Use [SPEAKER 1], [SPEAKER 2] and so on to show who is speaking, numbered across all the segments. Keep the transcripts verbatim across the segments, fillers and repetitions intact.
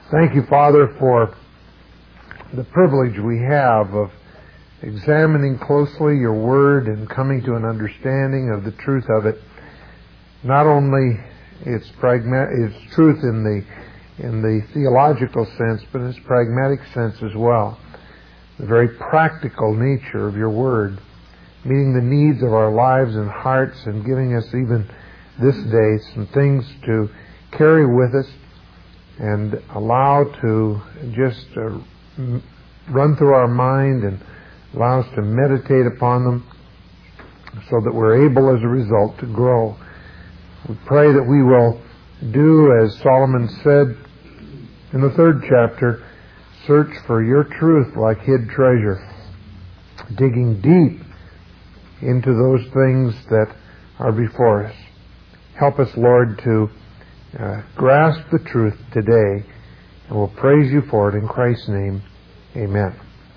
[SPEAKER 1] Thank you, Father, for the privilege we have of examining closely your word and coming to an understanding of the truth of it. Not only its pragma- its truth in the in the theological sense, but in its pragmatic sense as well. The very practical nature of your word, meeting the needs of our lives and hearts and giving us even this day some things to carry with us and allow to just uh, run through our mind and allow us to meditate upon them so that we're able as a result to grow. We pray that we will do as Solomon said in the third chapter, search for your truth like hid treasure, digging deep into those things that are before us. Help us, Lord, to uh, grasp the truth today, and we'll praise you for it in Christ's name. Amen.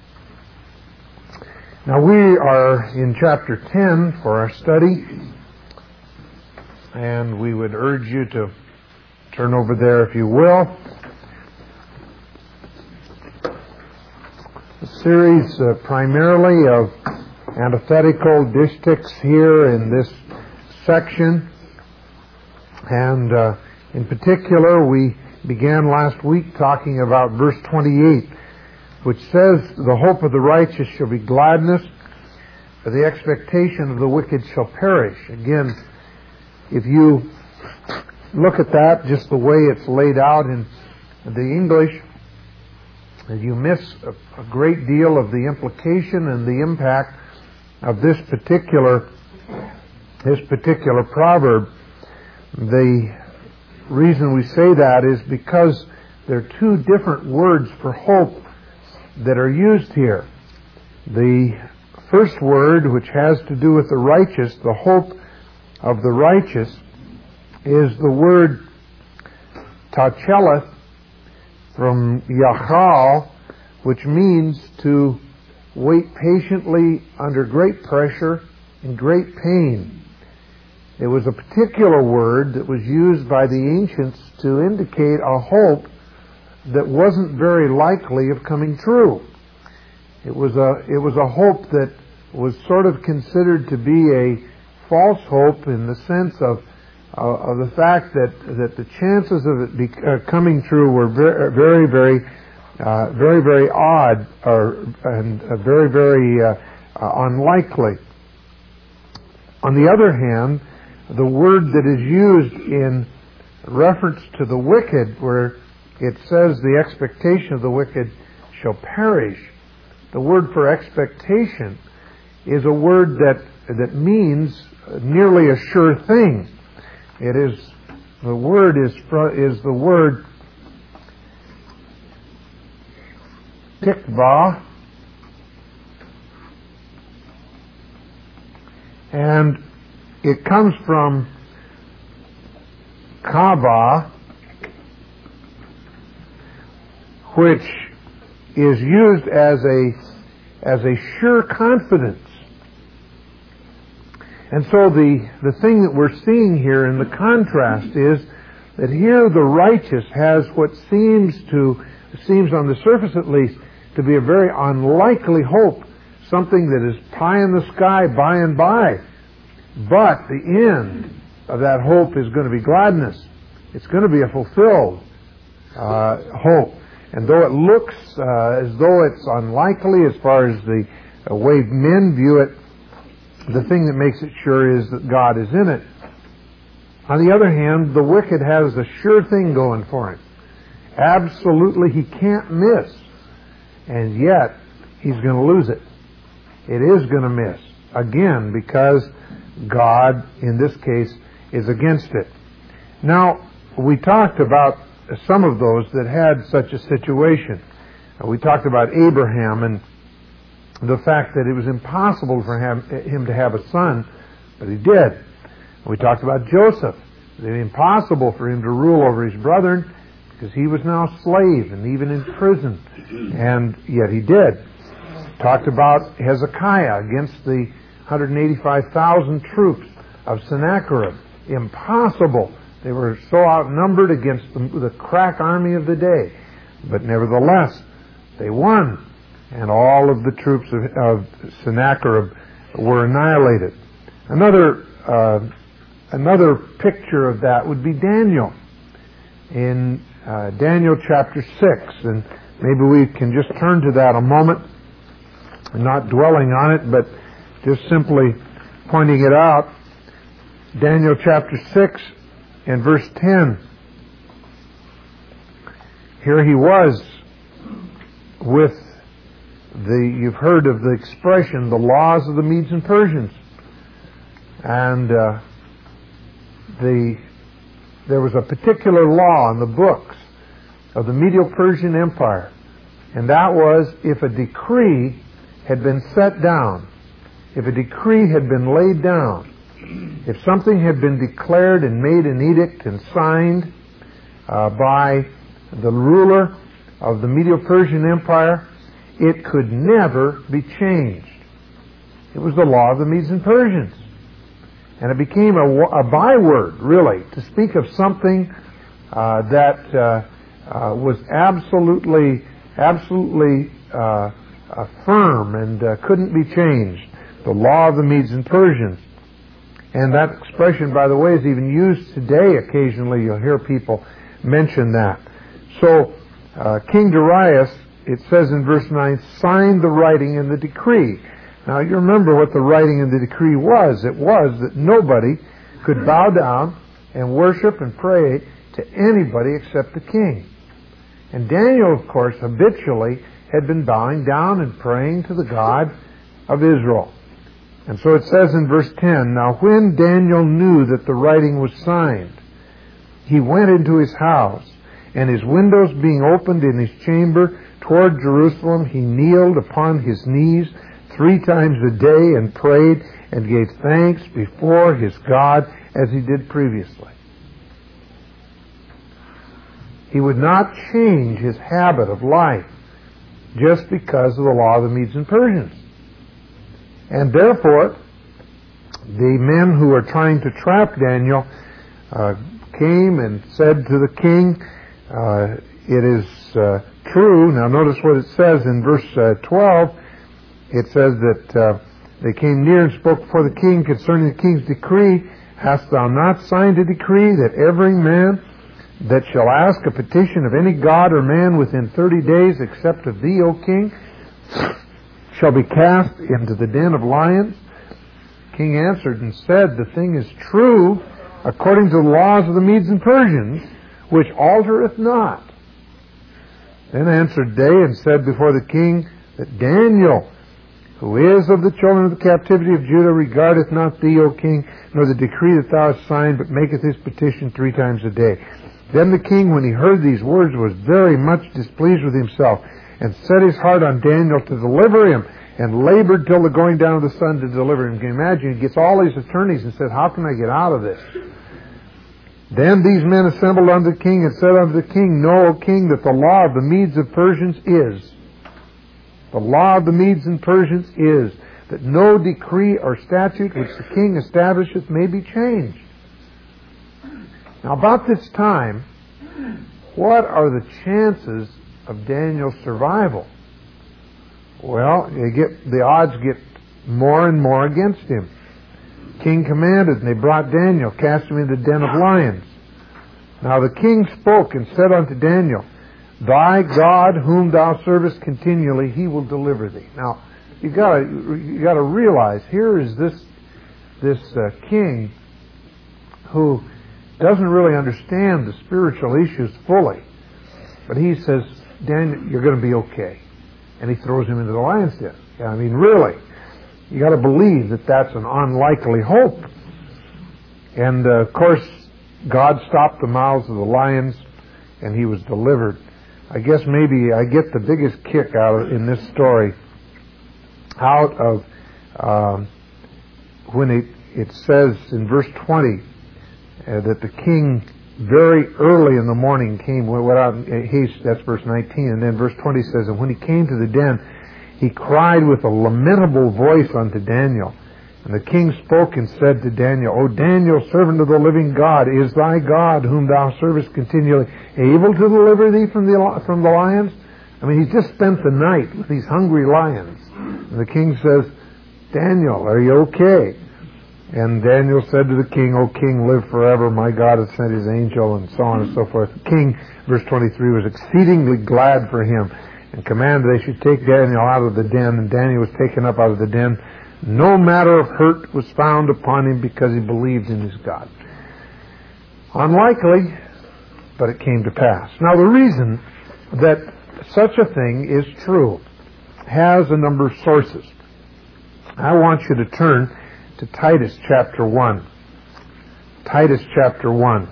[SPEAKER 1] Now we are in chapter ten for our study, and we would urge you to turn over there if you will. A series uh, primarily of antithetical distichs here in this section, and uh, in particular we began last week talking about verse twenty-eight, which says, the hope of the righteous shall be gladness, but the expectation of the wicked shall perish. Again, if you look at that just the way it's laid out in the English, you miss a, a great deal of the implication and the impact of this particular this particular proverb. The reason we say that is because there are two different words for hope that are used here. The first word, which has to do with the righteous, the hope of the righteous, is the word tacheleth, from yachal, which means to wait patiently under great pressure and great pain. It was a particular word that was used by the ancients to indicate a hope that wasn't very likely of coming true. It was a it was a hope that was sort of considered to be a false hope in the sense of uh, of the fact that that the chances of it be, uh, coming true were very very very uh, very very odd or and uh, very very uh, uh, unlikely. On the other hand, the word that is used in reference to the wicked, where it says the expectation of the wicked shall perish, the word for expectation is a word that that means nearly a sure thing. It is the word is is the word tikva, and it comes from kava, which is used as a as a sure confidence. And so the, the thing that we're seeing here in the contrast is that here the righteous has what seems to, seems on the surface at least, to be a very unlikely hope, something that is pie in the sky by and by. But the end of that hope is going to be gladness. It's going to be a fulfilled uh, hope. And though it looks uh, as though it's unlikely as far as the uh, way men view it, the thing that makes it sure is that God is in it. On the other hand, the wicked has a sure thing going for him. Absolutely, he can't miss. And yet, he's going to lose it. It is going to miss. Again, because God, in this case, is against it. Now, we talked about some of those that had such a situation. We talked about Abraham and the fact that it was impossible for him to have a son, but he did. We talked about Joseph. It was impossible for him to rule over his brethren because he was now a slave and even in prison, and yet he did. Talked about Hezekiah against the one hundred eighty-five thousand troops of Sennacherib. Impossible. They were so outnumbered against the, the crack army of the day. But nevertheless, they won, and all of the troops of, of Sennacherib were annihilated. Another uh, another picture of that would be Daniel in uh, Daniel chapter six, and maybe we can just turn to that a moment, not dwelling on it, but just simply pointing it out. Daniel chapter six and verse ten. Here he was with the, you've heard of the expression, the laws of the Medes and Persians. And uh, the there was a particular law in the books of the Medo-Persian Empire, and that was if a decree had been set down, if a decree had been laid down, if something had been declared and made an edict and signed uh, by the ruler of the Medo-Persian Empire, it could never be changed. It was the law of the Medes and Persians. And it became a, a byword, really, to speak of something uh, that uh, uh, was absolutely, absolutely uh, uh, firm and uh, couldn't be changed. The law of the Medes and Persians. And that expression, by the way, is even used today. Occasionally you'll hear people mention that. So, uh, King Darius, it says in verse nine, signed the writing and the decree. Now, you remember what the writing in the decree was. It was that nobody could bow down and worship and pray to anybody except the king. And Daniel, of course, habitually had been bowing down and praying to the God of Israel. And so it says in verse ten, now when Daniel knew that the writing was signed, he went into his house, and his windows being opened in his chamber toward Jerusalem, he kneeled upon his knees three times a day and prayed and gave thanks before his God as he did previously. He would not change his habit of life just because of the law of the Medes and Persians. And therefore, the men who were trying to trap Daniel uh, came and said to the king, uh, it is uh, true. Now notice what it says in verse uh, twelve. It says that uh, they came near and spoke before the king concerning the king's decree. Hast thou not signed a decree that every man that shall ask a petition of any god or man within thirty days except of thee, O king, shall be cast into the den of lions? The king answered and said, the thing is true according to the laws of the Medes and Persians, which altereth not. Then answered they and said before the king that Daniel, who is of the children of the captivity of Judah, regardeth not thee, O king, nor the decree that thou hast signed, but maketh his petition three times a day. Then the king, when he heard these words, was very much displeased with himself, and set his heart on Daniel to deliver him, and labored till the going down of the sun to deliver him. Can you imagine? He gets all these attorneys and says, how can I get out of this? Then these men assembled unto the king and said unto the king, know, O king, that the law of the Medes and Persians is, the law of the Medes and Persians is, that no decree or statute which the king establisheth may be changed. Now about this time, what are the chances of Daniel's survival? Well, you get, the odds get more and more against him. King commanded, and they brought Daniel, cast him into the den of lions. Now the king spoke and said unto Daniel, thy God whom thou servest continually, he will deliver thee. Now, you gotta, you gotta realize, here is this, this uh, king who doesn't really understand the spiritual issues fully. But he says, Daniel, you're going to be okay. And he throws him into the lion's den. I mean, really, you got to believe that that's an unlikely hope. And uh, of course, God stopped the mouths of the lions, and he was delivered. I guess maybe I get the biggest kick out of in this story out of um, when it it says in verse twenty uh, that the king very early in the morning came, went out in haste. That's verse nineteen. And then verse twenty says, and when he came to the den, he cried with a lamentable voice unto Daniel, And the king spoke and said to Daniel, O Daniel, servant of the living God, is thy God, whom thou servest continually, able to deliver thee from the, from the lions? I mean, he's just spent the night with these hungry lions. And the king says, Daniel, are you okay? And Daniel said to the king, O king, live forever. My God has sent his angel, and so on and so forth. The king, verse twenty-three, was exceedingly glad for him and commanded they should take Daniel out of the den. And Daniel was taken up out of the den. No matter of hurt was found upon him because he believed in his God. Unlikely, but it came to pass. Now, the reason that such a thing is true has a number of sources. I want you to turn to Titus chapter one. Titus chapter one.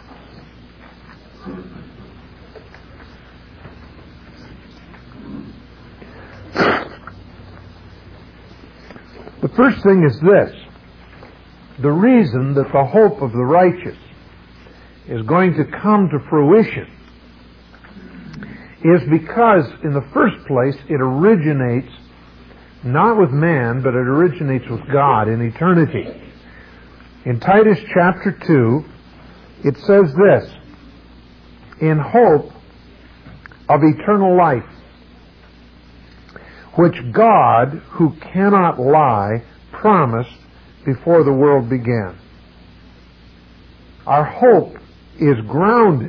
[SPEAKER 1] The first thing is this. The reason that the hope of the righteous is going to come to fruition is because, in the first place, it originates not with man, but it originates with God in eternity. In Titus chapter two, it says this, in hope of eternal life, which God, who cannot lie, promised before the world began. Our hope is grounded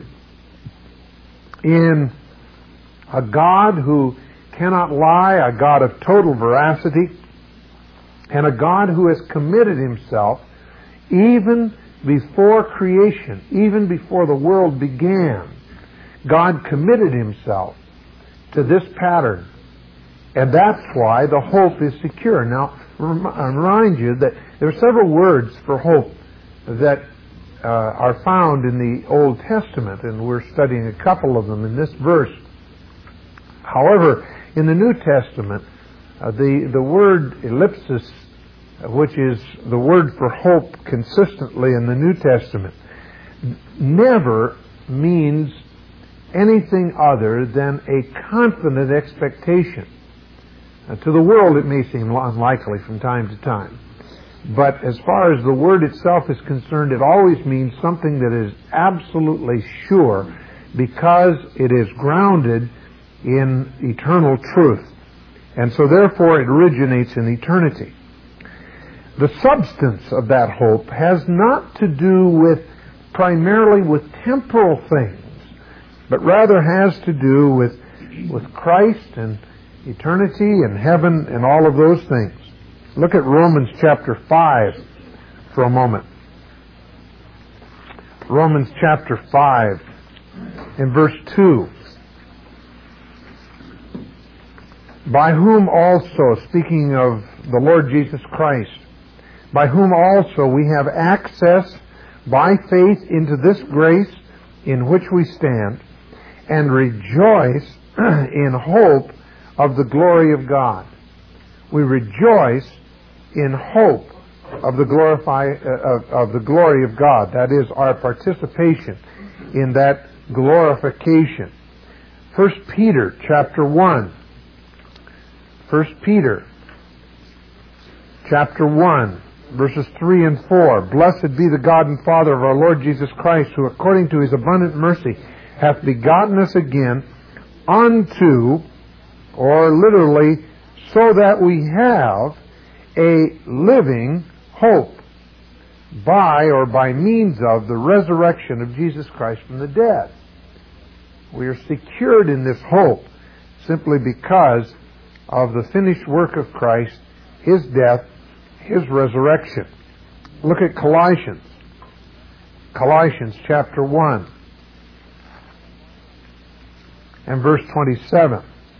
[SPEAKER 1] in a God who cannot lie, a God of total veracity, and a God who has committed himself even before creation, even before the world began. God committed himself to this pattern. And that's why the hope is secure. Now, I remind you that there are several words for hope that uh, are found in the Old Testament, and we're studying a couple of them in this verse. However, in the New Testament, uh, the, the word ellipsis, which is the word for hope consistently in the New Testament, never means anything other than a confident expectation. Uh, to the world, it may seem unlikely from time to time. But as far as the word itself is concerned, it always means something that is absolutely sure because it is grounded in eternal truth. And so therefore it originates in eternity. The substance of that hope has not to do with primarily with temporal things, but rather has to do with, with Christ and eternity and heaven and all of those things. Look at Romans chapter five for a moment. Romans chapter five in verse two. By whom also, speaking of the Lord Jesus Christ, by whom also we have access by faith into this grace in which we stand, and rejoice in hope of the glory of God. We rejoice in hope of the glorify uh, of, of the glory of God. That is our participation in that glorification. First Peter chapter one. First Peter chapter one, verses three and four. Blessed be the God and Father of our Lord Jesus Christ, who according to his abundant mercy hath begotten us again unto, or literally, so that we have a living hope by or by means of the resurrection of Jesus Christ from the dead. We are secured in this hope simply because of the finished work of Christ, his death, his resurrection. Look at Colossians. Colossians chapter one and verse twenty-seven.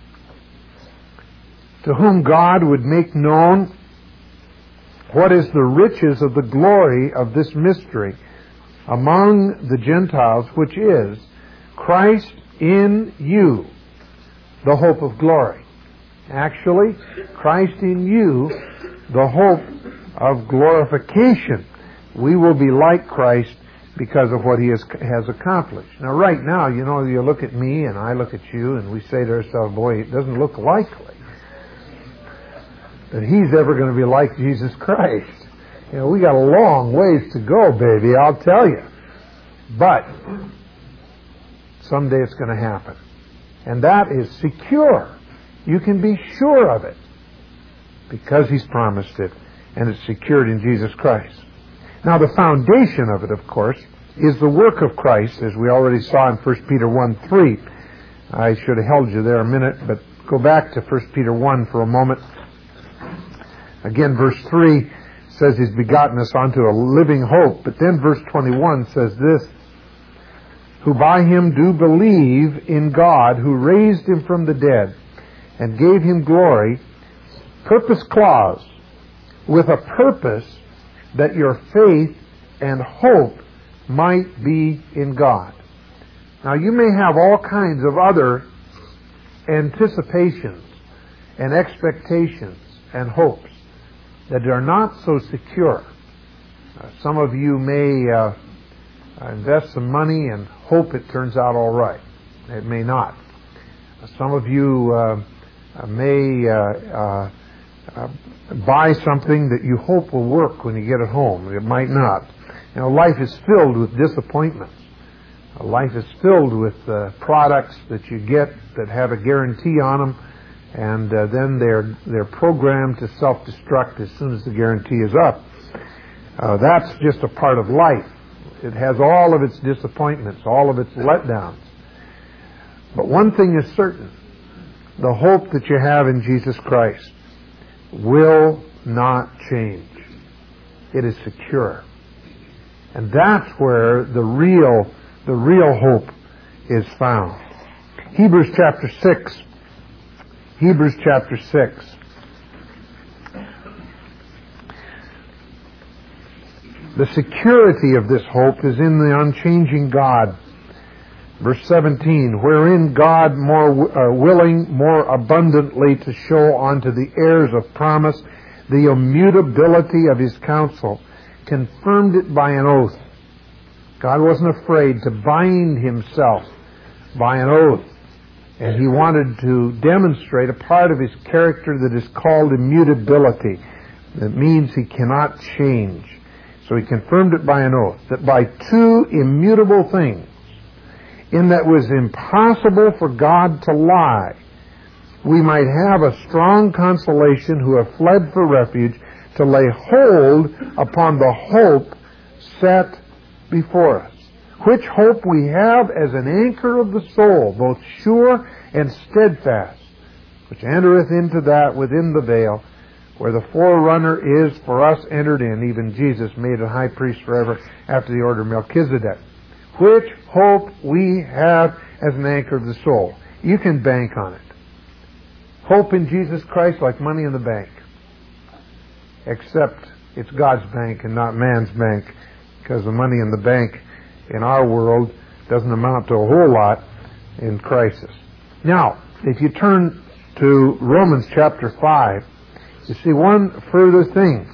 [SPEAKER 1] To whom God would make known what is the riches of the glory of this mystery among the Gentiles, which is Christ in you, the hope of glory. Actually, Christ in you, the hope of glorification. We will be like Christ because of what he has, has accomplished. Now, right now, you know, you look at me and I look at you and we say to ourselves, boy, it doesn't look likely that he's ever going to be like Jesus Christ. You know, we got a long ways to go, baby, I'll tell you. But someday it's going to happen. And that is secure. You can be sure of it because he's promised it, and it's secured in Jesus Christ. Now, the foundation of it, of course, is the work of Christ, as we already saw in First Peter one three. I should have held you there a minute, but go back to First Peter one for a moment. Again, verse three says he's begotten us unto a living hope. But then verse twenty-one says this, who by him do believe in God, who raised him from the dead and gave him glory. Purpose clause, with a purpose that your faith and hope might be in God. Now, you may have all kinds of other anticipations and expectations and hopes that are not so secure. Uh, some of you may uh, invest some money and hope it turns out all right. It may not. Uh, some of you uh, may uh, uh, uh, buy something that you hope will work when you get it home. It might not. You know, life is filled with disappointments. Uh, life is filled with uh, products that you get that have a guarantee on them, and uh, then they're they're programmed to self-destruct as soon as the guarantee is up. Uh, that's just a part of life. It has all of its disappointments, all of its letdowns. But one thing is certain: the hope that you have in Jesus Christ will not change. It is secure. And that's where the real, the real hope is found. Hebrews chapter six. Hebrews chapter six. The security of this hope is in the unchanging God. Verse seventeen, wherein God, more uh, willing more abundantly to show unto the heirs of promise the immutability of his counsel, confirmed it by an oath. God wasn't afraid to bind himself by an oath, and he wanted to demonstrate a part of his character that is called immutability. That means he cannot change. So he confirmed it by an oath, that by two immutable things, in that it was impossible for God to lie, we might have a strong consolation who have fled for refuge, to lay hold upon the hope set before us. Which hope we have as an anchor of the soul, both sure and steadfast, which entereth into that within the veil, where the forerunner is for us entered in, even Jesus made a high priest forever after the order of Melchizedek. Which hope we have as an anchor of the soul. You can bank on it. Hope in Jesus Christ like money in the bank. Except it's God's bank and not man's bank, because the money in the bank in our world doesn't amount to a whole lot in crisis. Now, if you turn to Romans chapter five, you see one further thing.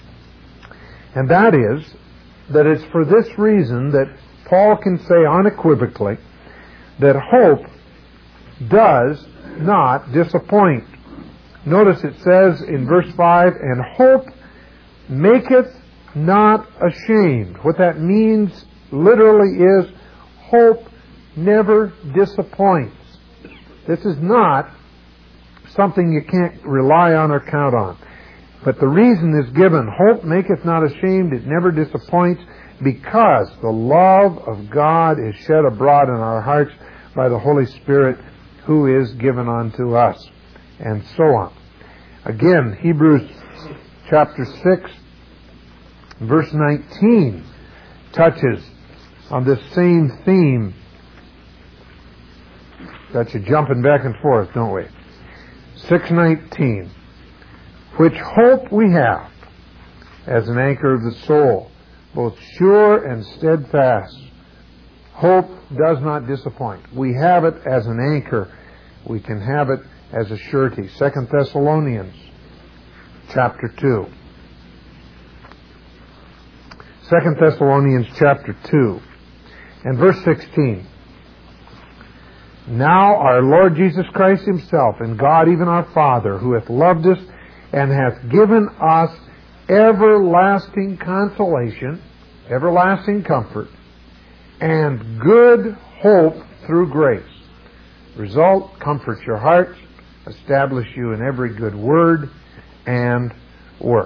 [SPEAKER 1] And that is that it's for this reason that Paul can say unequivocally that hope does not disappoint. Notice it says in verse five, and hope maketh not ashamed. What that means literally is hope never disappoints. This is not something you can't rely on or count on. But the reason is given, hope maketh not ashamed, it never disappoints, because the love of God is shed abroad in our hearts by the Holy Spirit who is given unto us, and so on. Again, Hebrews chapter six, verse nineteen touches on this same theme. Got you jumping back and forth, don't we? six nineteen, which hope we have as an anchor of the soul, both sure and steadfast. Hope does not disappoint. We have it as an anchor. We can have it as a surety. Second Thessalonians chapter two. Second Thessalonians chapter two and verse sixteen. Now our Lord Jesus Christ himself, and God even our Father, who hath loved us and hath given us everlasting consolation, everlasting comfort, and good hope through grace. Result, comfort your hearts, establish you in every good word and work.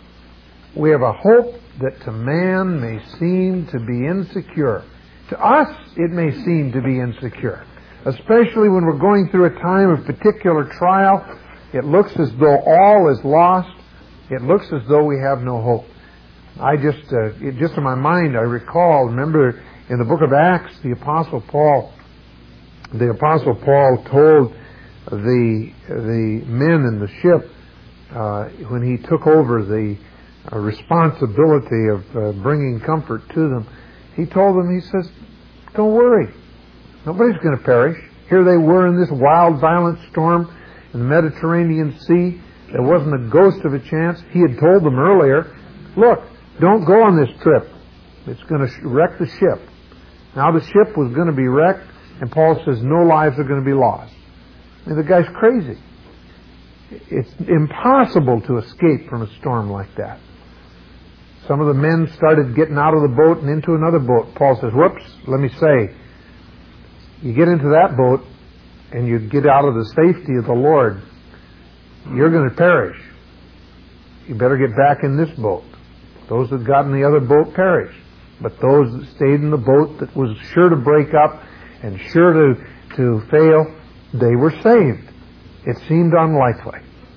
[SPEAKER 1] We have a hope that to man may seem to be insecure. To us, it may seem to be insecure, especially when we're going through a time of particular trial. It looks as though all is lost. It looks as though we have no hope. I just, uh, it, just in my mind, I recall, remember in the book of Acts, the Apostle Paul, the Apostle Paul told the the men in the ship uh, when he took over the uh, responsibility of uh, bringing comfort to them. He told them, he says, "Don't worry, nobody's going to perish." Here they were in this wild, violent storm in the Mediterranean Sea. There wasn't a ghost of a chance. He had told them earlier, "Look, don't go on this trip. It's going to wreck the ship." Now the ship was going to be wrecked, and Paul says no lives are going to be lost. I mean, the guy's crazy. It's impossible to escape from a storm like that. Some of the men started getting out of the boat and into another boat. Paul says, "Whoops, let me say, you get into that boat and you get out of the safety of the Lord, you're going to perish. You better get back in this boat." Those that got in the other boat perished. But those that stayed in the boat that was sure to break up and sure to, to fail, they were saved. It seemed unlikely,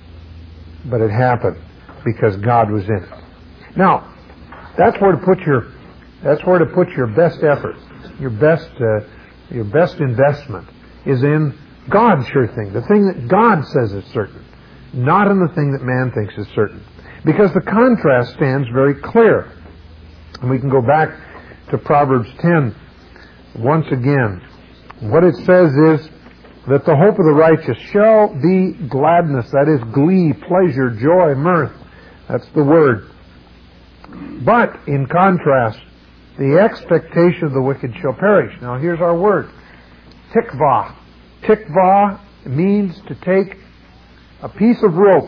[SPEAKER 1] but it happened because God was in it. Now, that's where to put your that's where to put your best effort, your best uh, your best investment is in God's sure thing, the thing that God says is certain, not in the thing that man thinks is certain. Because the contrast stands very clear. And we can go back to Proverbs ten once again. What it says is that the hope of the righteous shall be gladness, that is glee, pleasure, joy, mirth. That's the word. But, in contrast, the expectation of the wicked shall perish. Now here's our word. Tikvah. Tikvah means to take a piece of rope,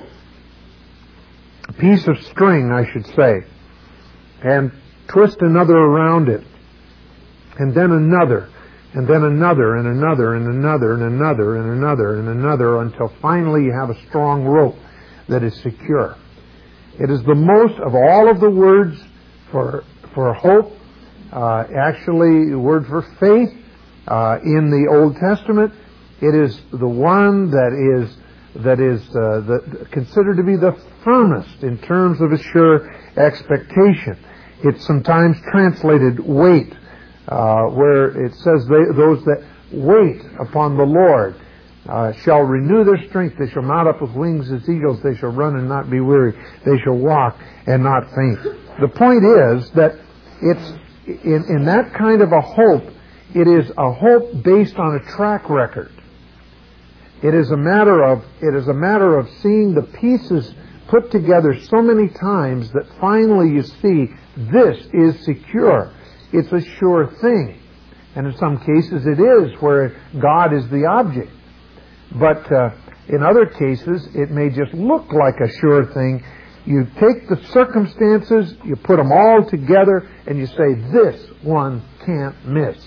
[SPEAKER 1] a piece of string, I should say, and twist another around it, and then another, and then another, and another, and another, and another, and another, and another, until finally you have a strong rope that is secure. It is the most of all of the words for for hope, uh, actually the word for faith uh, in the Old Testament. It is the one that is that is uh, the, considered to be the firmest in terms of a sure expectation. It's sometimes translated wait, uh, where it says they, those that wait upon the Lord uh, shall renew their strength. They shall mount up with wings as eagles. They shall run and not be weary. They shall walk and not faint. The point is that it's in, in that kind of a hope, it is a hope based on a track record. It is a matter of it is a matter of seeing the pieces put together so many times that finally you see this is secure. It's a sure thing. And in some cases it is, where God is the object. But uh, in other cases it may just look like a sure thing. You take the circumstances, you put them all together, and you say, this one can't miss.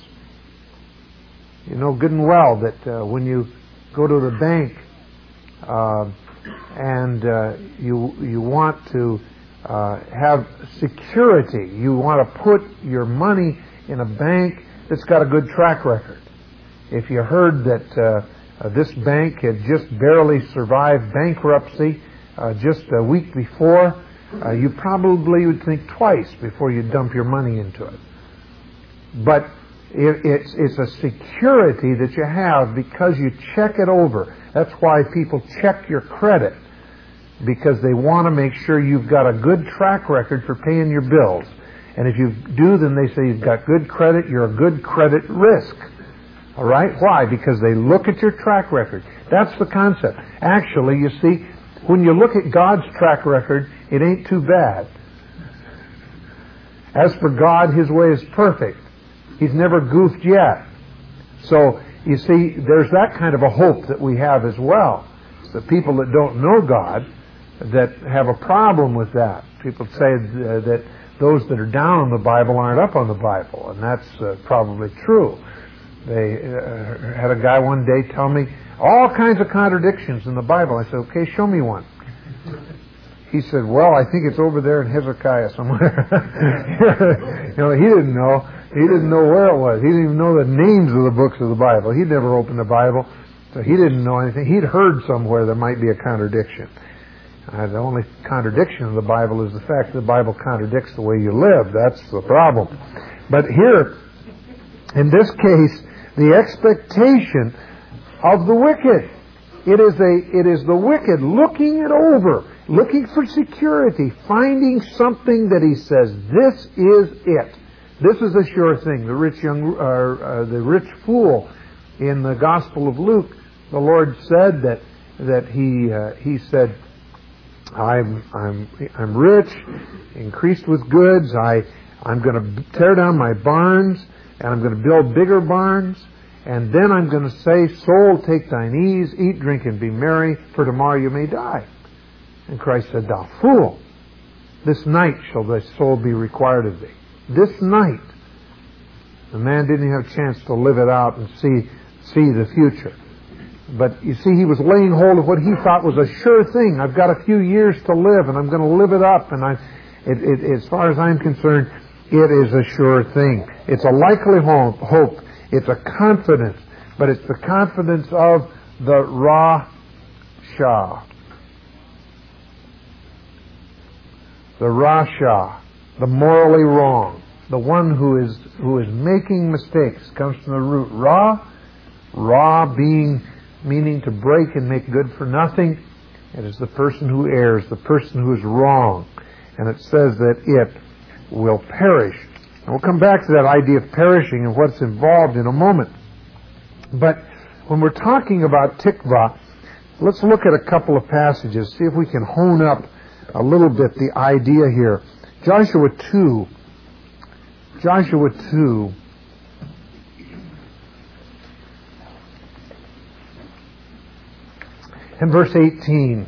[SPEAKER 1] You know good and well that uh, when you go to the bank uh, and uh, you you want to uh, have security, you want to put your money in a bank that's got a good track record. If you heard that uh, uh, this bank had just barely survived bankruptcy uh, just a week before, uh, you probably would think twice before you dump your money into it. But it, it's, it's a security that you have because you check it over. That's why people check your credit, because they want to make sure you've got a good track record for paying your bills. And if you do, then they say you've got good credit, you're a good credit risk. All right? Why? Because they look at your track record. That's the concept. Actually, you see, when you look at God's track record, it ain't too bad. As for God, His way is perfect. He's never goofed yet. So, you see, there's that kind of a hope that we have as well. The people that don't know God, that have a problem with that. People say uh, that those that are down on the Bible aren't up on the Bible, and that's uh, probably true. They uh, had a guy one day tell me all kinds of contradictions in the Bible. I said, okay, show me one. He said, well, I think it's over there in Hezekiah somewhere. You know, he didn't know. He didn't know where it was. He didn't even know the names of the books of the Bible. He'd never opened the Bible, so he didn't know anything. He'd heard somewhere there might be a contradiction. Uh, the only contradiction in the Bible is the fact that the Bible contradicts the way you live. That's the problem. But here, in this case, the expectation of the wicked. It is a, it is the wicked looking it over, looking for security, finding something that he says, this is it. This is a sure thing. The rich young, uh, uh, the rich fool in the Gospel of Luke, the Lord said that that he uh, he said, I'm I'm I'm rich, increased with goods. I I'm going to tear down my barns and I'm going to build bigger barns. And then I'm going to say, soul, take thine ease, eat, drink, and be merry, for tomorrow you may die. And Christ said, thou fool, this night shall thy soul be required of thee. This night. The man didn't have a chance to live it out and see see the future. But you see, he was laying hold of what he thought was a sure thing. I've got a few years to live, and I'm going to live it up. And I, it, it, as far as I'm concerned, it is a sure thing. It's a likely hope. It's a confidence, but it's the confidence of the Rasha. The Rasha, the morally wrong, the one who is who is making mistakes, comes from the root Ra, Ra being meaning to break and make good for nothing. It is the person who errs, the person who is wrong, and it says that it will perish. And we'll come back to that idea of perishing and what's involved in a moment. But when we're talking about tikvah, let's look at a couple of passages, see if we can hone up a little bit the idea here. Joshua two. Joshua two. And verse eighteen.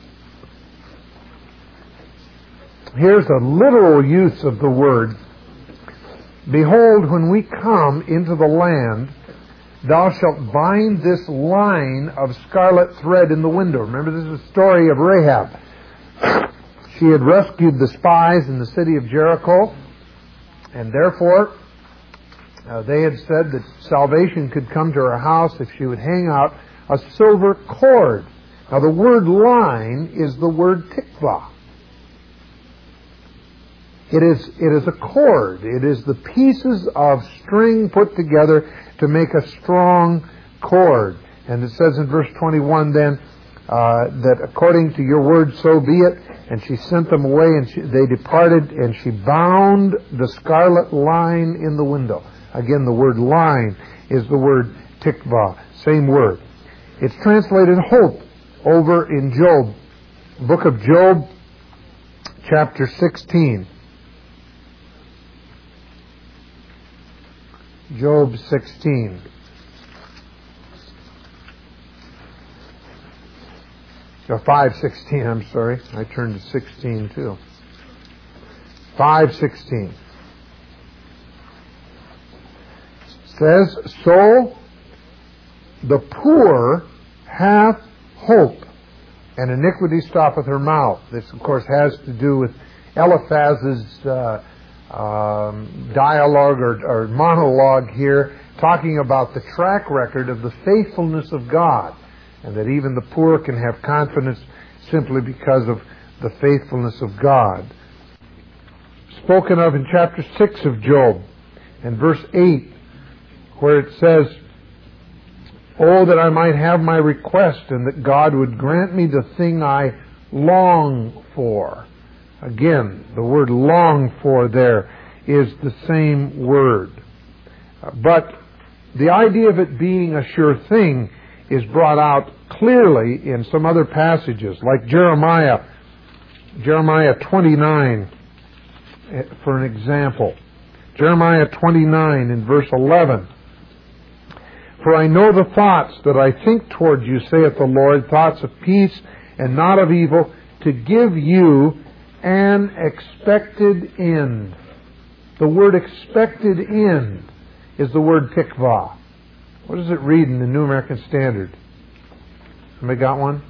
[SPEAKER 1] Here's a literal use of the word. Behold, when we come into the land, thou shalt bind this line of scarlet thread in the window. Remember, this is the story of Rahab. She had rescued the spies in the city of Jericho, and therefore uh, they had said that salvation could come to her house if she would hang out a silver cord. Now, the word line is the word tikvah. It is, it is a cord. It is the pieces of string put together to make a strong cord. And it says in verse twenty-one then, uh, that according to your word, so be it. And she sent them away, and she, they departed, and she bound the scarlet line in the window. Again, the word line is the word tikvah. Same word. It's translated hope over in Job. Book of Job, chapter sixteen. Job sixteen. Or five sixteen, I'm sorry. I turned to sixteen too. five sixteen. Says, so the poor hath hope, and iniquity stoppeth her mouth. This, of course, has to do with Eliphaz's uh, Um, dialogue or, or monologue here, talking about the track record of the faithfulness of God, and that even the poor can have confidence simply because of the faithfulness of God. Spoken of in chapter six of Job, and verse eight, where it says, oh, that I might have my request, and that God would grant me the thing I long for. Again, the word long for there is the same word. But the idea of it being a sure thing is brought out clearly in some other passages, like Jeremiah, Jeremiah twenty-nine, for an example. Jeremiah twenty-nine in verse eleven. For I know the thoughts that I think toward you, saith the Lord, thoughts of peace and not of evil, to give you an expected end. The word expected end is the word tikvah. What does it read in the New American Standard? Somebody got one?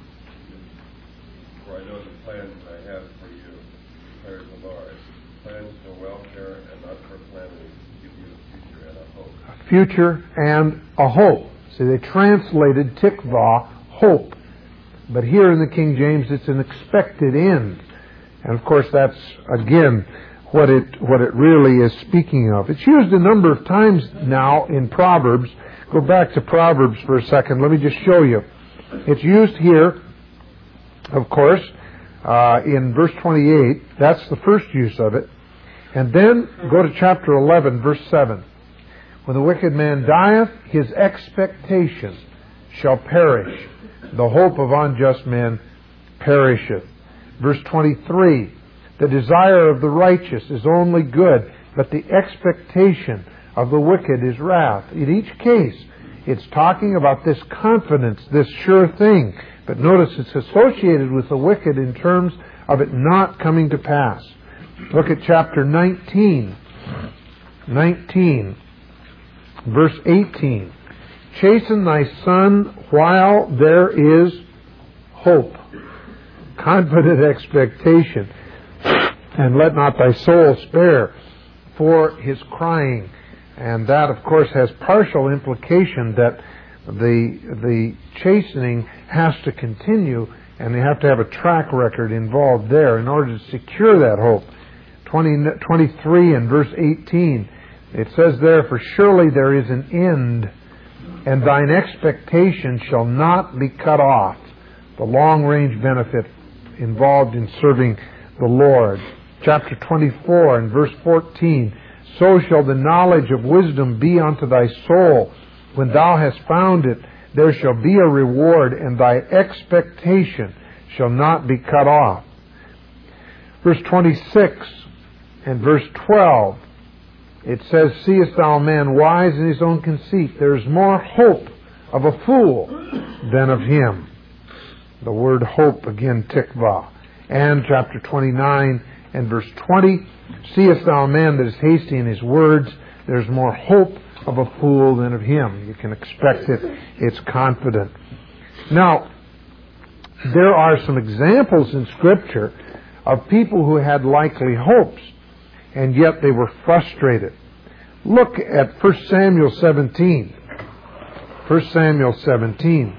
[SPEAKER 2] For I know the plans I have for you, declares the Lord. Plans for welfare and not for calamity, to give you a future and a hope.
[SPEAKER 1] A future and a hope. See, they translated tikvah, hope. But here in the King James, it's an expected end. And of course, that's, again, what it what it really is speaking of. It's used a number of times now in Proverbs. Go back to Proverbs for a second. Let me just show you. It's used here, of course, uh, in verse twenty-eight. That's the first use of it. And then go to chapter eleven, verse seven. When the wicked man dieth, his expectation shall perish. The hope of unjust men perisheth. Verse twenty-three. The desire of the righteous is only good, but the expectation of the wicked is wrath. In each case, it's talking about this confidence, this sure thing. But notice it's associated with the wicked in terms of it not coming to pass. Look at chapter nineteen. nineteen, verse eighteen. Chasten thy son while there is hope. Confident expectation. And let not thy soul spare for his crying. And that, of course, has partial implication that the the chastening has to continue, and they have to have a track record involved there in order to secure that hope. twenty, twenty-three and verse eighteen, it says there, for surely there is an end, and thine expectation shall not be cut off. The long-range benefit involved in serving the Lord. Chapter twenty-four and verse fourteen, so shall the knowledge of wisdom be unto thy soul. When thou hast found it, there shall be a reward, and thy expectation shall not be cut off. Verse twenty-six and verse twelve, it says, seest thou a man wise in his own conceit? There is more hope of a fool than of him. The word hope, again, tikvah. And chapter twenty-nine and verse twenty, seest thou a man that is hasty in his words? There's more hope of a fool than of him. You can expect it. It's confident. Now, there are some examples in Scripture of people who had likely hopes, and yet they were frustrated. Look at First Samuel seventeen. First Samuel seventeen.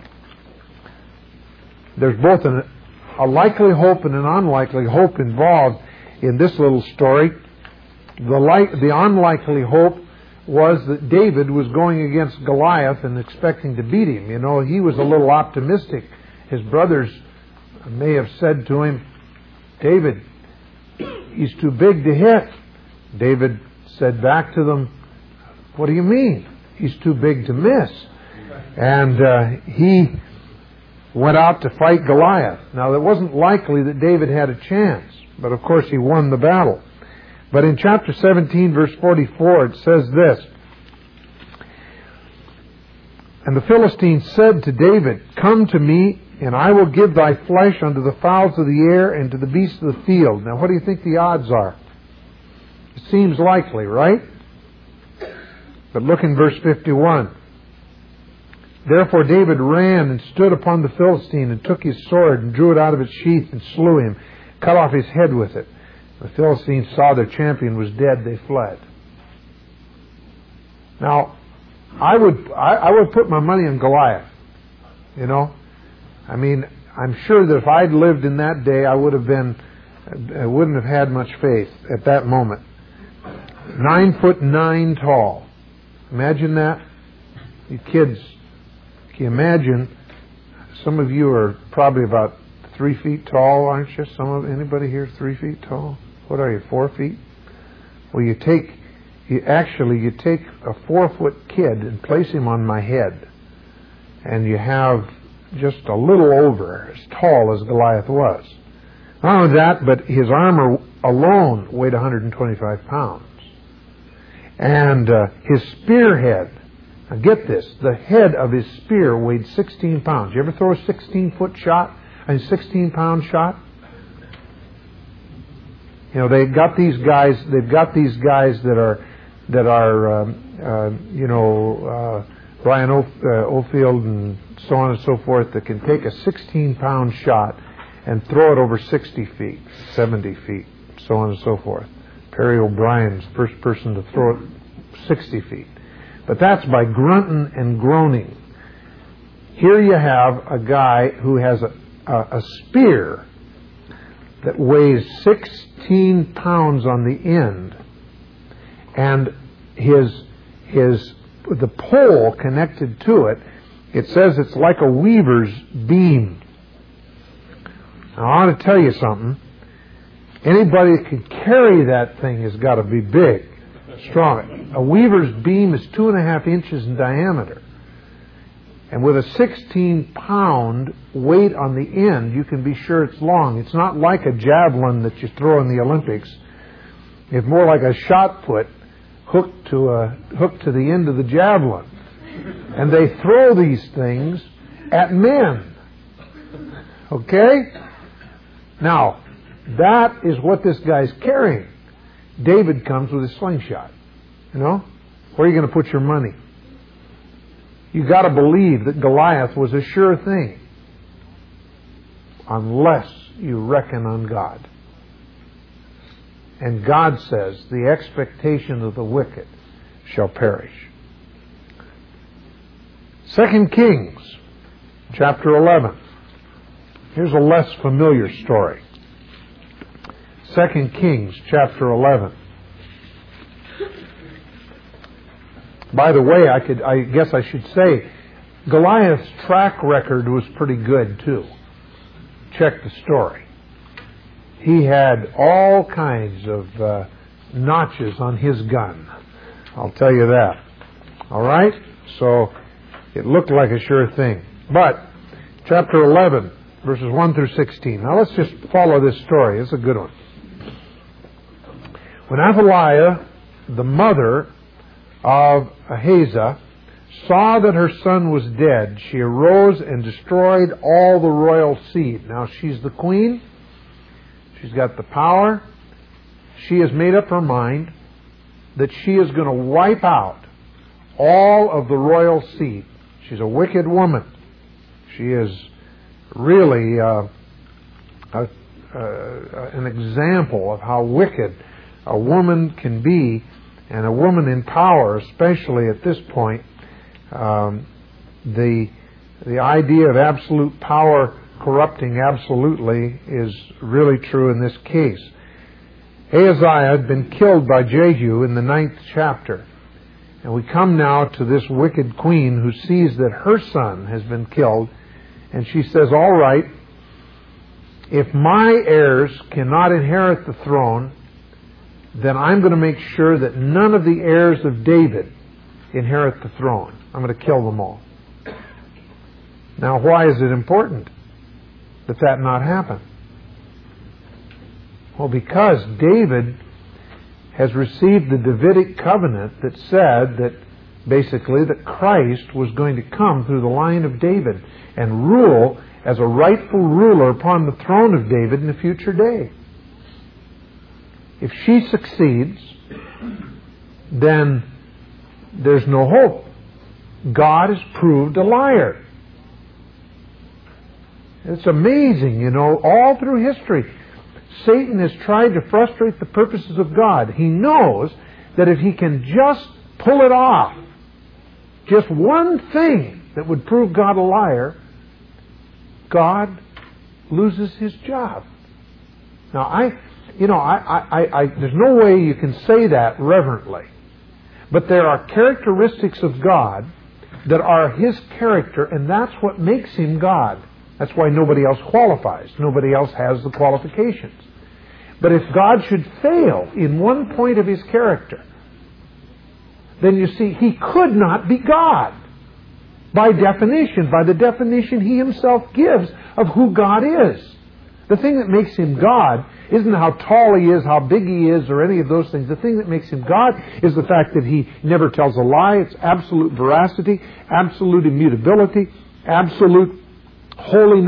[SPEAKER 1] There's both an, a likely hope and an unlikely hope involved in this little story. The, like, the unlikely hope was that David was going against Goliath and expecting to beat him. You know, he was a little optimistic. His brothers may have said to him, David, he's too big to hit. David said back to them, what do you mean? He's too big to miss. And uh, he went out to fight Goliath. Now, it wasn't likely that David had a chance, but of course he won the battle. But in chapter seventeen, verse forty-four, it says this, and the Philistine said to David, come to me, and I will give thy flesh unto the fowls of the air and to the beasts of the field. Now, what do you think the odds are? It seems likely, right? But look in verse fifty-one. Therefore David ran and stood upon the Philistine and took his sword and drew it out of its sheath and slew him, cut off his head with it. The Philistines saw their champion was dead, they fled. Now, I would I, I would put my money on Goliath. You know? I mean, I'm sure that if I'd lived in that day, I would have been, I wouldn't have had much faith at that moment. Nine foot nine tall. Imagine that. You kids, can you imagine? Some of you are probably about three feet tall, aren't you? Some of anybody here three feet tall? What are you, four feet? Well, you take, you actually, you take a four foot kid and place him on my head, and you have just a little over as tall as Goliath was. Not only that, but his armor alone weighed one hundred twenty-five pounds. And uh, his spearhead, now get this, the head of his spear weighed sixteen pounds. You ever throw a sixteen foot shot? a sixteen pound shot? You know, they've got these guys. They've got these guys that are that are um, uh, you know uh, Brian o- uh, Oldfield and so on and so forth that can take a sixteen pound shot and throw it over sixty feet, seventy feet, so on and so forth. Perry O'Brien's the first person to throw it sixty feet. But that's by grunting and groaning. Here you have a guy who has a, a, a spear that weighs sixteen pounds on the end, and his his the pole connected to it, it says it's like a weaver's beam. Now, I want to tell you something. Anybody that can carry that thing has got to be big, strong. A weaver's beam is two and a half inches in diameter. And with a sixteen pound weight on the end, you can be sure it's long. It's not like a javelin that you throw in the Olympics. It's more like a shot put hooked to a hooked to the end of the javelin. And they throw these things at men. Okay? Now, that is what this guy's carrying. David comes with a slingshot. You know? Where are you going to put your money? You've got to believe that Goliath was a sure thing. Unless you reckon on God. And God says, the expectation of the wicked shall perish. Second Kings, chapter eleven. Here's a less familiar story. Second Kings, chapter eleven. By the way, I could, I guess I should say, Goliath's track record was pretty good too. Check the story. He had all kinds of uh, notches on his gun. I'll tell you that. All right? So it looked like a sure thing. But chapter eleven, verses one through sixteen. Now let's just follow this story. It's a good one. When Athaliah, the mother of Ahijah, saw that her son was dead, she arose and destroyed all the royal seed. Now she's the queen. She's got the power. She has made up her mind that she is going to wipe out all of the royal seed. She's a wicked woman. She is really uh, a, uh, an example of how wicked a woman can be, and a woman in power, especially at this point. Um, the the idea of absolute power corrupting absolutely is really true in this case. Ahaziah had been killed by Jehu in the ninth chapter. And we come now to this wicked queen who sees that her son has been killed. And she says, all right, if my heirs cannot inherit the throne, then I'm going to make sure that none of the heirs of David inherit the throne. I'm going to kill them all. Now, why is it important that that not happen? Well, because David has received the Davidic covenant that said that basically that Christ was going to come through the line of David and rule as a rightful ruler upon the throne of David in a future day. If she succeeds, then there's no hope. God has proved a liar. It's amazing, you know, all through history, Satan has tried to frustrate the purposes of God. He knows that if he can just pull it off, just one thing that would prove God a liar, God loses his job. Now, I, you know, I, I, I, there's no way you can say that reverently. But there are characteristics of God that are his character, and that's what makes him God. That's why nobody else qualifies. Nobody else has the qualifications. But if God should fail in one point of his character, then you see, he could not be God. By definition, by the definition he himself gives of who God is. The thing that makes him God isn't how tall he is, how big he is, or any of those things. The thing that makes him God is the fact that he never tells a lie. It's absolute veracity, absolute immutability, absolute holiness,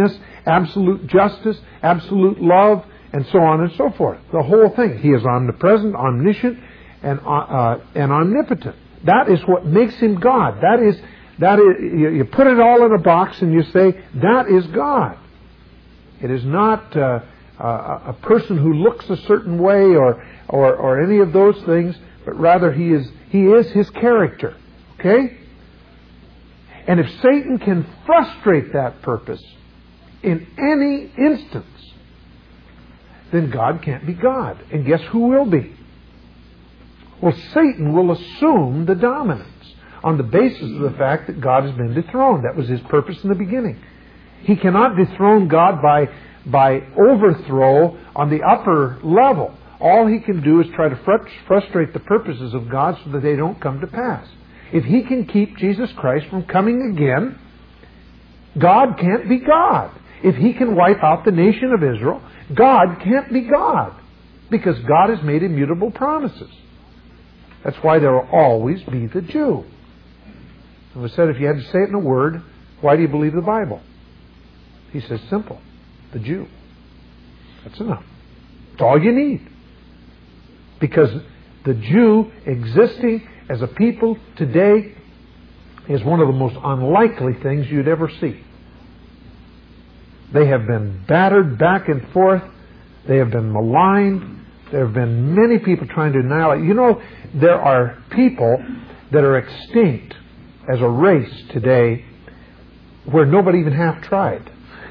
[SPEAKER 1] absolute justice, absolute love, and so on and so forth. The whole thing. He is omnipresent, omniscient, and uh, and omnipotent. That is what makes him God. That is that is you, you put it all in a box and you say that is God. It is not uh, a, a person who looks a certain way or, or or any of those things, but rather he is he is his character. Okay? And if Satan can frustrate that purpose in any instance, then God can't be God. And guess who will be? Well, Satan will assume the dominance on the basis of the fact that God has been dethroned. That was his purpose in the beginning. He cannot dethrone God by, by overthrow on the upper level. All he can do is try to frustrate the purposes of God so that they don't come to pass. If he can keep Jesus Christ from coming again, God can't be God. If he can wipe out the nation of Israel, God can't be God, because God has made immutable promises. That's why there will always be the Jew. And we said, if you had to say it in a word, why do you believe the Bible? He says, simple, the Jew. That's enough. It's all you need. Because the Jew existing as a people today is one of the most unlikely things you'd ever see. They have been battered back and forth. They have been maligned. There have been many people trying to annihilate. You know, there are people that are extinct as a race today where nobody even half tried.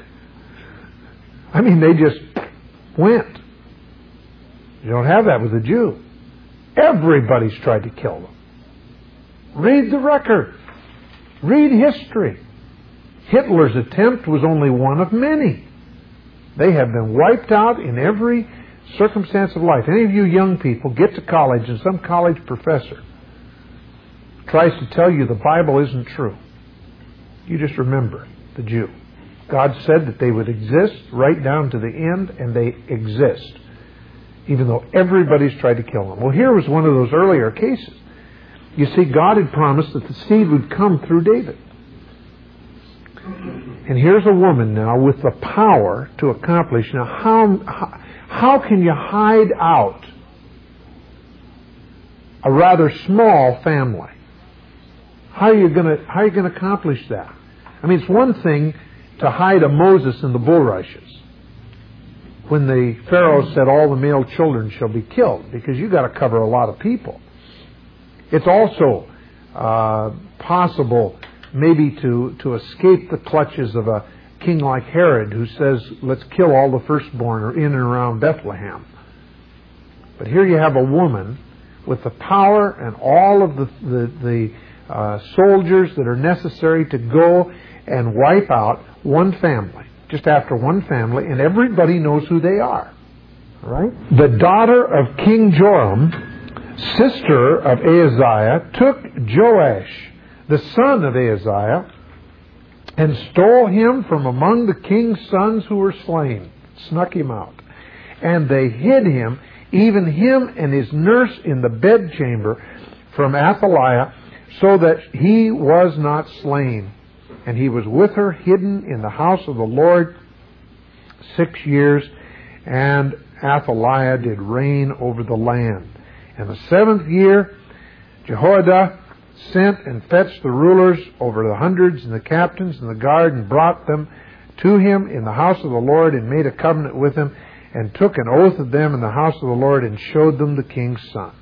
[SPEAKER 1] I mean, they just went. You don't have that with a Jew. Everybody's tried to kill them. Read the record. Read history. Hitler's attempt was only one of many. They have been wiped out in every circumstance of life. Any of you young people get to college and some college professor tries to tell you the Bible isn't true. You just remember the Jew. God said that they would exist right down to the end, and they exist, even though everybody's tried to kill them. Well, here was one of those earlier cases. You see, God had promised that the seed would come through David. And here's a woman now with the power to accomplish. Now, how, how, how can you hide out a rather small family? How are you going to how are you going to accomplish that? I mean, it's one thing to hide a Moses in the bulrushes when the Pharaoh said all the male children shall be killed, because you've got to cover a lot of people. It's also uh, possible maybe to, to escape the clutches of a king like Herod, who says, let's kill all the firstborn in and around Bethlehem. But here you have a woman with the power and all of the, the, the uh, soldiers that are necessary to go and wipe out one family, just after one family, and everybody knows who they are. All right? The daughter of King Joram, sister of Ahaziah, took Joash, the son of Ahaziah, and stole him from among the king's sons who were slain, snuck him out. And they hid him, even him and his nurse, in the bedchamber from Athaliah, so that he was not slain. And he was with her, hidden in the house of the Lord six years, and Athaliah did reign over the land. And the seventh year, Jehoiada sent and fetched the rulers over the hundreds and the captains and the guard, and brought them to him in the house of the Lord, and made a covenant with him, and took an oath of them in the house of the Lord, and showed them the king's son.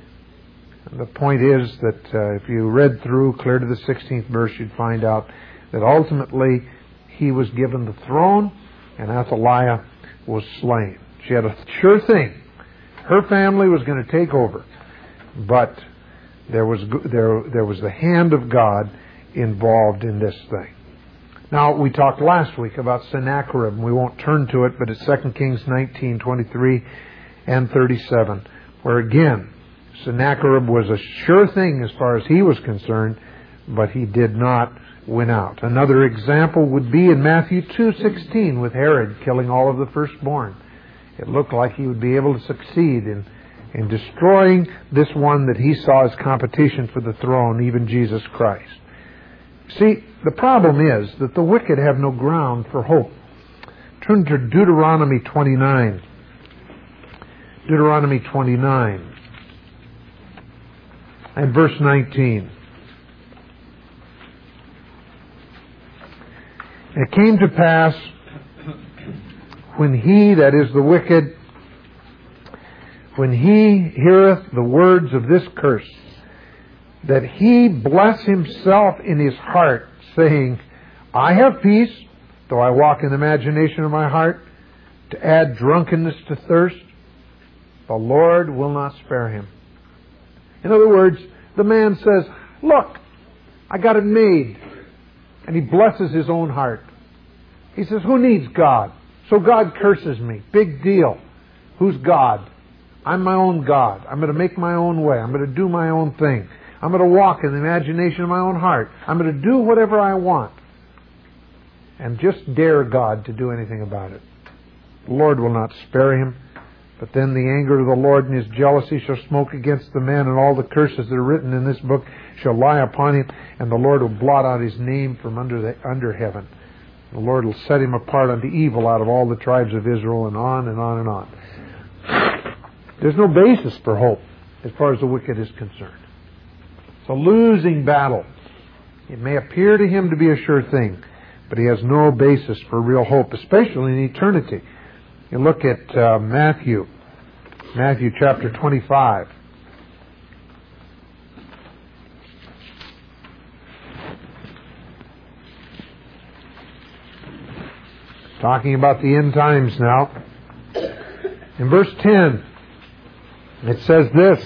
[SPEAKER 1] And the point is that uh, if you read through clear to the sixteenth verse, you'd find out that ultimately he was given the throne, and Athaliah was slain. She had a sure thing. Her family was going to take over. But there was there there was the hand of God involved in this thing. Now, we talked last week about Sennacherib, and we won't turn to it, but it's Second Kings nineteen, twenty-three and thirty-seven, where again, Sennacherib was a sure thing as far as he was concerned, but he did not win out. Another example would be in Matthew two sixteen, with Herod killing all of the firstborn. It looked like he would be able to succeed in, in destroying this one that he saw as competition for the throne, even Jesus Christ. See, the problem is that the wicked have no ground for hope. Turn to Deuteronomy twenty-nine. Deuteronomy twenty-nine and verse nineteen. It came to pass when he, that is the wicked, when he heareth the words of this curse, that he bless himself in his heart, saying, I have peace, though I walk in the imagination of my heart, to add drunkenness to thirst, the Lord will not spare him. In other words, the man says, look, I got it made. And he blesses his own heart. He says, who needs God? So God curses me. Big deal. Who's God? I'm my own God. I'm going to make my own way. I'm going to do my own thing. I'm going to walk in the imagination of my own heart. I'm going to do whatever I want. And just dare God to do anything about it. The Lord will not spare him. But then the anger of the Lord and his jealousy shall smoke against the man, and all the curses that are written in this book shall lie upon him, and the Lord will blot out his name from under the under heaven. The Lord will set him apart unto evil out of all the tribes of Israel, and on and on and on. There's no basis for hope as far as the wicked is concerned. It's a losing battle. It may appear to him to be a sure thing, but he has no basis for real hope, especially in eternity. You look at uh, Matthew, Matthew chapter twenty-five. Talking about the end times now. In verse ten, it says this,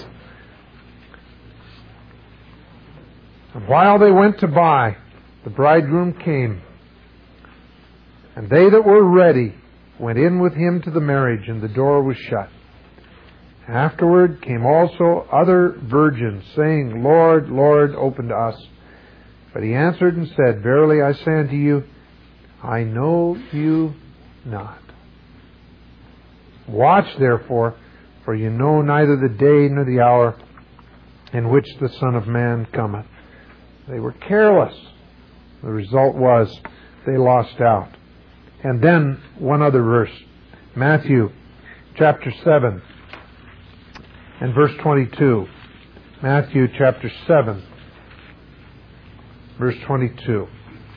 [SPEAKER 1] and while they went to buy, the bridegroom came, and they that were ready went in with him to the marriage, and the door was shut. Afterward came also other virgins, saying, Lord, Lord, open to us. But he answered and said, Verily I say unto you, I know you not. Watch therefore, for you know neither the day nor the hour in which the Son of Man cometh. They were careless. The result was they lost out. And then one other verse, Matthew chapter seven and verse twenty-two. Matthew chapter seven, verse twenty-two.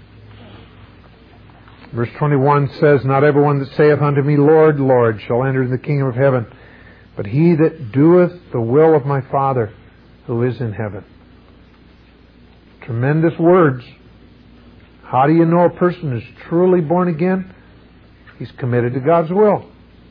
[SPEAKER 1] Verse twenty-one says, Not everyone that saith unto me, Lord, Lord, shall enter the kingdom of heaven, but he that doeth the will of my Father who is in heaven. Tremendous words. How do you know a person is truly born again? He's committed to God's will.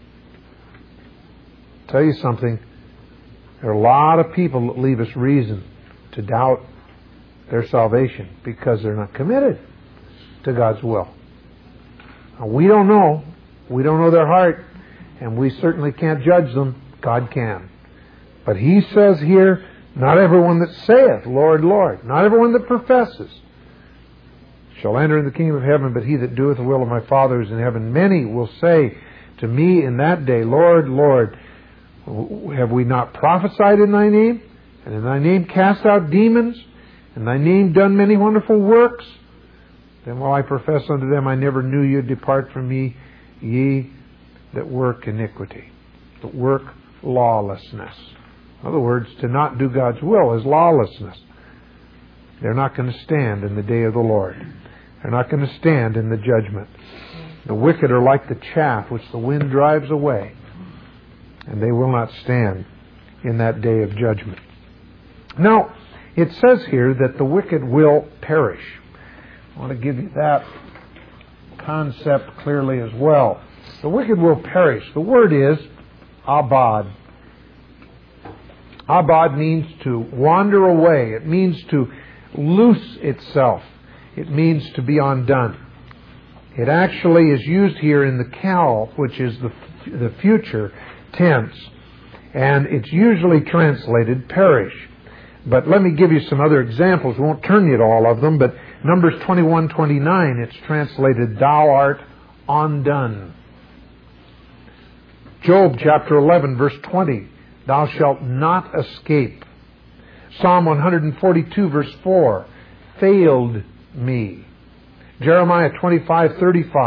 [SPEAKER 1] I'll tell you something. There are a lot of people that leave us reason to doubt their salvation because they're not committed to God's will. Now, we don't know. We don't know their heart, and we certainly can't judge them. God can. But he says here, not everyone that saith, Lord, Lord, not everyone that professes, shall enter in the kingdom of heaven, but he that doeth the will of my Father who is in heaven. Many will say to me in that day, Lord, Lord, have we not prophesied in thy name? And in thy name cast out demons? In thy name done many wonderful works? Then will I profess unto them, I never knew you. Depart from me, ye that work iniquity, that work lawlessness. In other words, to not do God's will is lawlessness. They're not going to stand in the day of the Lord. They're not going to stand in the judgment. The wicked are like the chaff which the wind drives away, and they will not stand in that day of judgment. Now, it says here that the wicked will perish. I want to give you that concept clearly as well. The wicked will perish. The word is abad. Abad means to wander away. It means to loose itself. It means to be undone. It actually is used here in the kal, which is the, the future tense, and it's usually translated perish. But let me give you some other examples. We won't turn you to all of them, but Numbers twenty-one twenty-nine, it's translated, Thou art undone. Job chapter eleven, verse twenty, Thou shalt not escape. Psalm one forty-two, verse four, failed me. Jeremiah twenty-five thirty-five,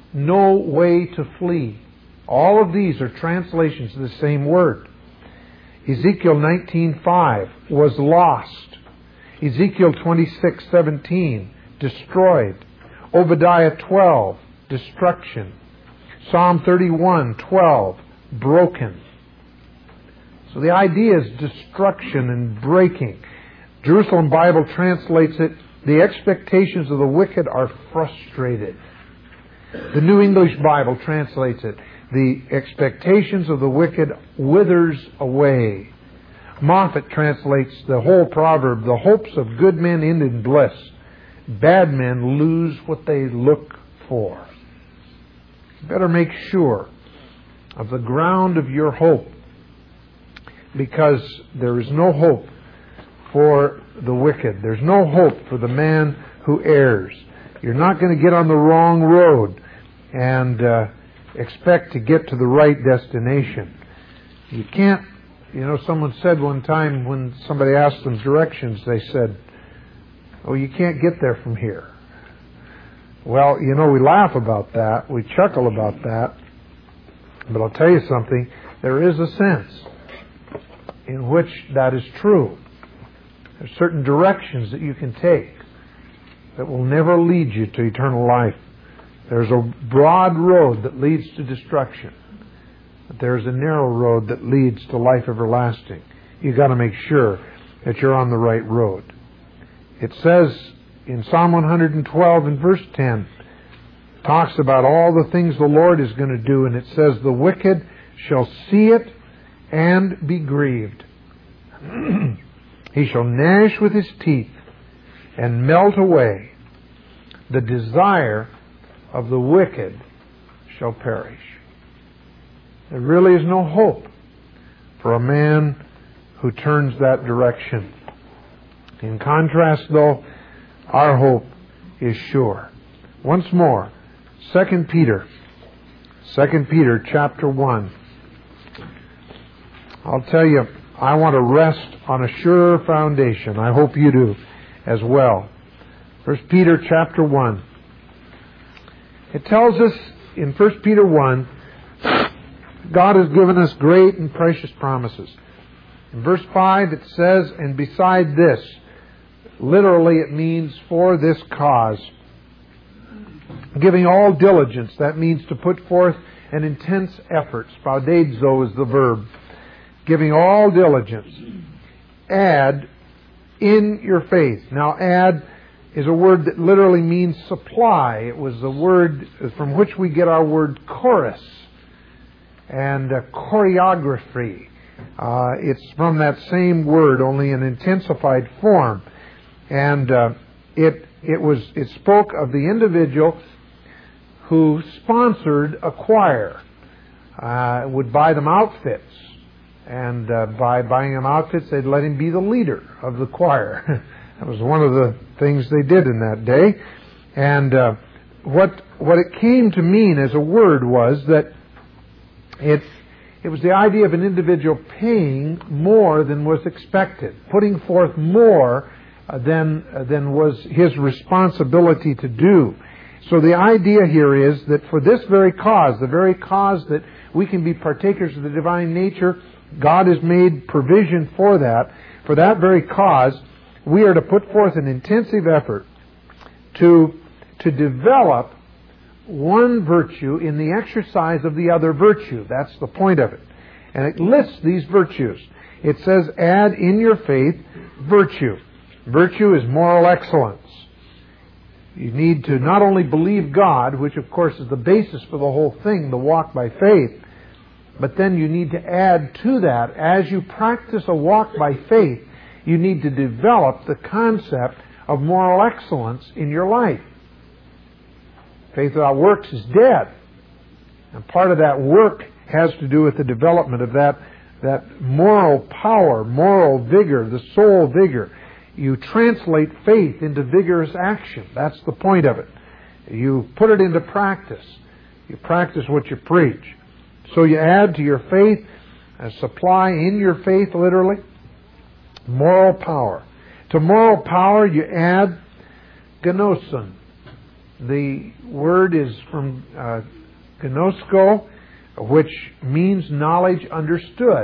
[SPEAKER 1] no way to flee. All of these are translations of the same word. Ezekiel nineteen five was lost. Ezekiel twenty-six seventeen, destroyed. Obadiah twelve, destruction. Psalm thirty-one twelve, broken. So the idea is destruction and breaking. Jerusalem Bible translates it, the expectations of the wicked are frustrated. The New English Bible translates it, the expectations of the wicked withers away. Moffat translates the whole proverb, the hopes of good men end in bliss. Bad men lose what they look for. You better make sure of the ground of your hope, because there is no hope for the wicked. There's no hope for the man who errs. You're not going to get on the wrong road and uh, expect to get to the right destination. You can't, you know, someone said one time when somebody asked them directions, they said, "Oh, you can't get there from here." Well, you know, we laugh about that, we chuckle about that, but I'll tell you something, there is a sense in which that is true. There's certain directions that you can take that will never lead you to eternal life. There's a broad road that leads to destruction, but there's a narrow road that leads to life everlasting. You've got to make sure that you're on the right road. It says in Psalm one twelve and verse ten, talks about all the things the Lord is going to do, and it says, "The wicked shall see it and be grieved. He shall gnash with his teeth and melt away. The desire of the wicked shall perish." There really is no hope for a man who turns that direction. In contrast, though, our hope is sure. Once more, Second Peter, Second Peter chapter one. I'll tell you, I want to rest on a sure foundation. I hope you do as well. First Peter chapter one. It tells us in First Peter one, God has given us great and precious promises. In verse five it says, "And beside this," literally it means for this cause, "giving all diligence," that means to put forth an intense effort. Spaudazo is the verb. "Giving all diligence, add in your faith." Now, add is a word that literally means supply. It was the word from which we get our word chorus and uh, choreography. Uh, it's from that same word, only in intensified form. And uh, it it was it spoke of the individual who sponsored a choir, uh, would buy them outfits. And uh, by buying him outfits, they'd let him be the leader of the choir. That was one of the things they did in that day. And uh, what what it came to mean as a word was that it it was the idea of an individual paying more than was expected, putting forth more uh, than uh, than was his responsibility to do. So the idea here is that for this very cause, the very cause that we can be partakers of the divine nature, God has made provision for that. For that very cause, we are to put forth an intensive effort to, to develop one virtue in the exercise of the other virtue. That's the point of it. And it lists these virtues. It says, add in your faith virtue. Virtue is moral excellence. You need to not only believe God, which of course is the basis for the whole thing, the walk by faith, but then you need to add to that, as you practice a walk by faith, you need to develop the concept of moral excellence in your life. Faith without works is dead. And part of that work has to do with the development of that, that moral power, moral vigor, the soul vigor. You translate faith into vigorous action. That's the point of it. You put it into practice. You practice what you preach. So you add to your faith, a supply in your faith, literally, moral power. To moral power you add gnoson. The word is from uh, gnosko, which means knowledge understood.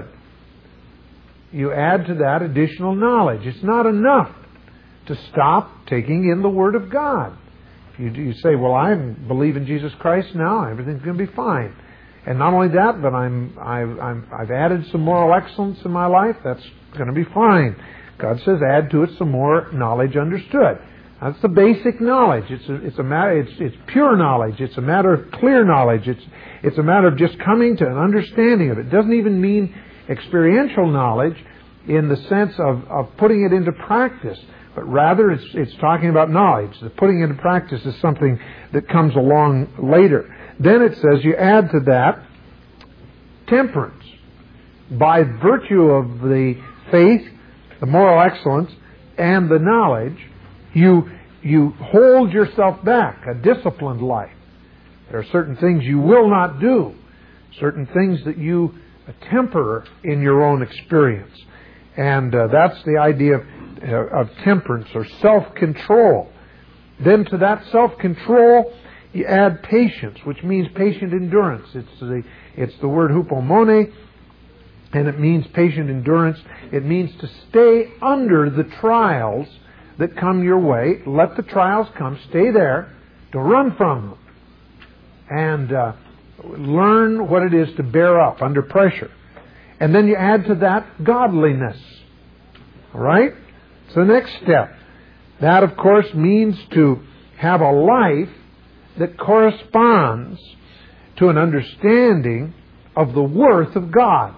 [SPEAKER 1] You add to that additional knowledge. It's not enough to stop taking in the Word of God. You, you say, well, I believe in Jesus Christ now, everything's going to be fine. And not only that, but I'm, I've, I'm, I've added some moral excellence in my life, that's going to be fine. God says, add to it some more knowledge understood. That's the basic knowledge. It's a, it's a matter. It's, it's pure knowledge. It's a matter of clear knowledge. It's, it's a matter of just coming to an understanding of it. It doesn't even mean experiential knowledge in the sense of, of putting it into practice. But rather, it's, it's talking about knowledge. The putting into practice is something that comes along later. Then it says you add to that temperance. By virtue of the faith, the moral excellence, and the knowledge, you, you hold yourself back, a disciplined life. There are certain things you will not do, certain things that you temper in your own experience. And uh, that's the idea of of temperance or self-control. Then to that self-control you add patience, which means patient endurance. It's the it's the word hupomone, and it means patient endurance. It means to stay under the trials that come your way. Let the trials come. Stay there. To run from them. And uh, learn what it is to bear up under pressure. And then you add to that godliness. All right? So the next step. That, of course, means to have a life that corresponds to an understanding of the worth of God.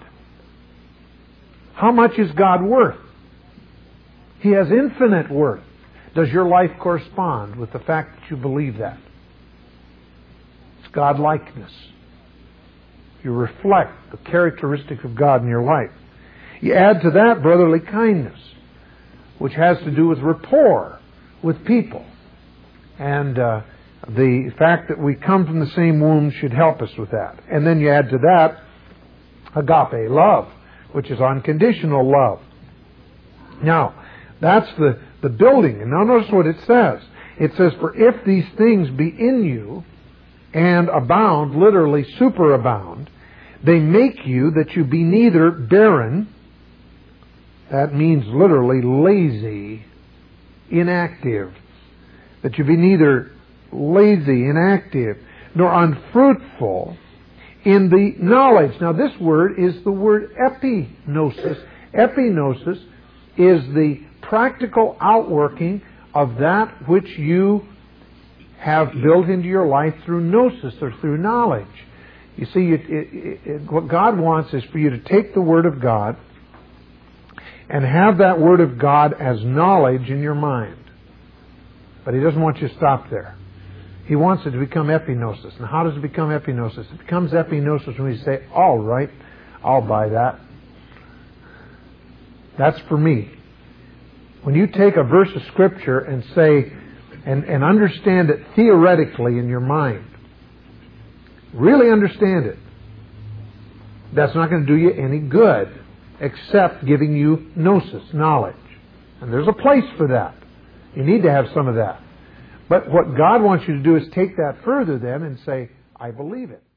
[SPEAKER 1] How much is God worth? He has infinite worth. Does your life correspond with the fact that you believe that? It's God-likeness. You reflect the characteristic of God in your life. You add to that brotherly kindness, which has to do with rapport with people. And uh, the fact that we come from the same womb should help us with that. And then you add to that agape, love, which is unconditional love. Now, that's the, the building. And now notice what it says. It says, for if these things be in you and abound, literally superabound, they make you that you be neither barren, that means literally lazy, inactive, that you be neither lazy, inactive, nor unfruitful in the knowledge. Now this word is the word epignosis. Epignosis is the practical outworking of that which you have built into your life through gnosis or through knowledge. You see, it, it, it, what God wants is for you to take the Word of God and have that Word of God as knowledge in your mind. But He doesn't want you to stop there. He wants it to become epignosis. And how does it become epignosis? It becomes epignosis when you say, all right, I'll buy that. That's for me. When you take a verse of Scripture and say, and, and understand it theoretically in your mind, really understand it, that's not going to do you any good except giving you gnosis, knowledge. And there's a place for that. You need to have some of that. But what God wants you to do is take that further then and say, I believe it.